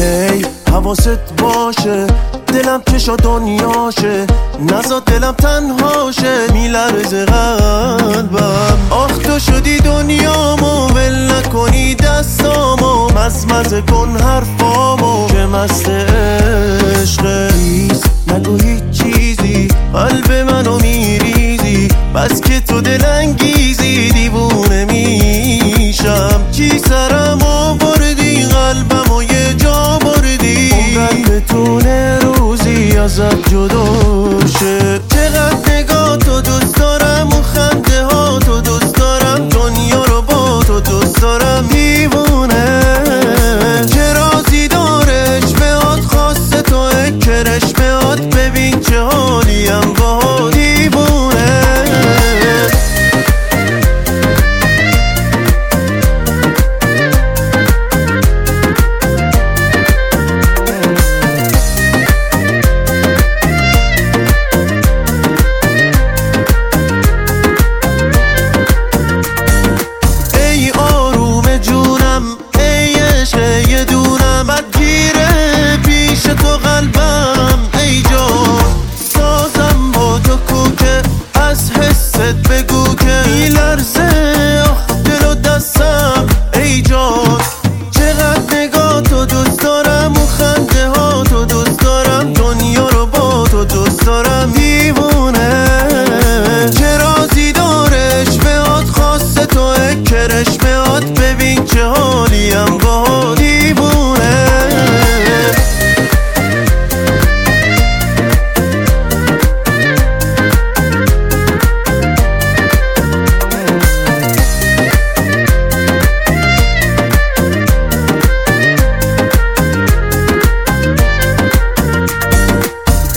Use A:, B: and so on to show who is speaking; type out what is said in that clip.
A: هی حواست باشه، دلم چشا دنیاشه، نزا دلم تنهاشه، میلرزه قلبم. آخ تو شدی دنیامو، ول نکنی دستامو، مزمزه کن حرفامو که مست عشقه. نگو هیچ چیزی، قلب منو میریزی، بس که تو دلانگیزی، دیوونه میشم. چی سرم آوردی، قلبمو یه جا بردی، عمرم بتونه روزی ازت جدا شه.